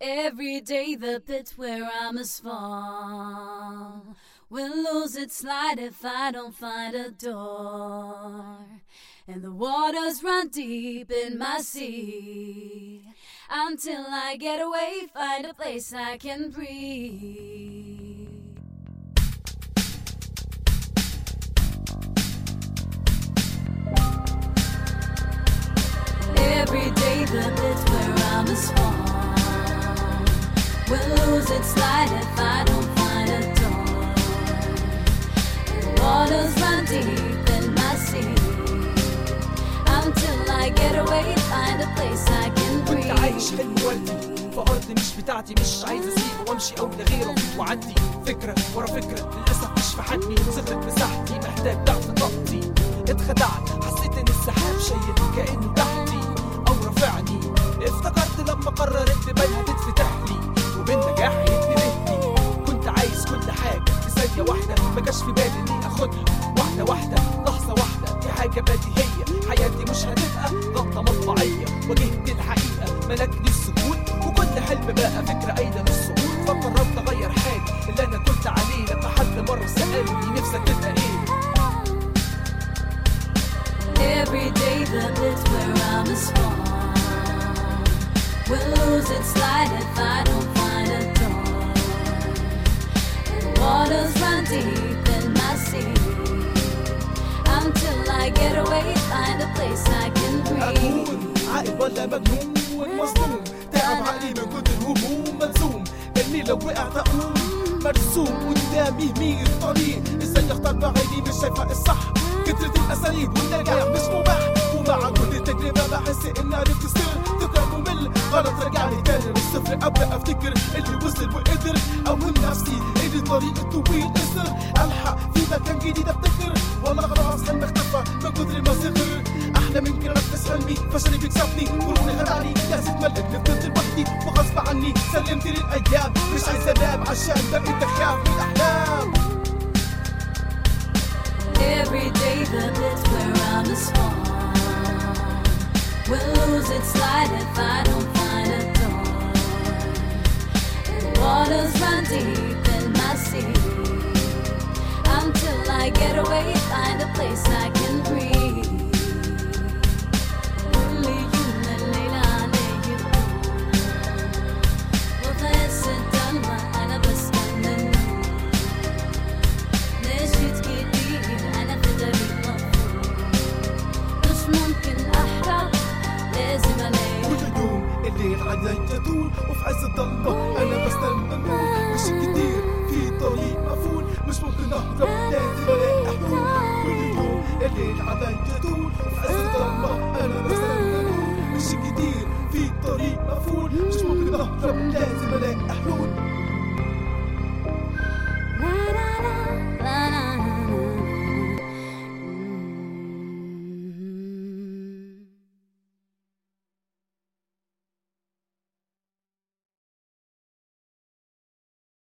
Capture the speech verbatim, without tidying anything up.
Every day the pit where I must fall will lose its light if I don't find a door. And the waters run deep in my sea until I get away, find a place I can breathe. Every day the pit where I must fall will lose its light if I don't find a door. The waters run deep in my sea until I get away, find a place I can breathe. كنت عايش حلم وردي في أرض مش بتاعتي، مش عايز أسيب وأمشي أو لغيره وأعدي فكرة ورا فكرة، للأسف مش في حجمي، صغرت مساحتي، محتاج ضعف طاقتي. اتخدعت، حسيت إن السحاب شايل كأنه تحتي أو رافعني. افتكرت لما قررت بيها تتفتح لي وبالنجاح يتنهي. كنت عايز كل حاجة في ثانية واحدة، ما جاش في بالي إني آخدها واحدة واحدة، لحظة واحدة. دي حاجة بديهية، حياتي مش هتبقى غلطة مطبعية. واجهت الحقيقة، ملكني السكوت، وكل حلم بقى فكرة أيضا السقوط. فقررت أغير حاجة اللي أنا كنت عليه لما حد مرة سألني نفسك تبقى إيه. Every day the pit where I must fall will lose its light if I don't find a door. And waters run deep in my sea until I get away, find a place I can breathe. أكون عاقل ولا مجنون مظلوم، تعب عقلي من كتر الهموم ملزوم، إني لو وقعت أقوم. مرسوم قدامي مية طريق، إزاي أختار بعيني مش شايفة الصح. كترة الأساليب والنجاح مش مباح، ومع كل تجربة بحس إني عرفت السر. تكرار ممل غلط رجعني تاني للصفر، أبدأ أفتكر اللي وصل وقدر. أوهم نفسي إن الطريق الطويل قصر، ألحق في مكان جديد أبتكر. والله خلاص حلمي اختفى من كتر ما صغر. أحلى من كده نفس حلمي، فشلي بيكسبني قروني خدعني. كاسة ملك نفضلت لوحدي وغصب عني سلمت للأيام. مش عايز أنام عشان بقيت أخاف من الأحلام. Every day the pit where I must fall will lose its light if I don't find a door. And waters run deep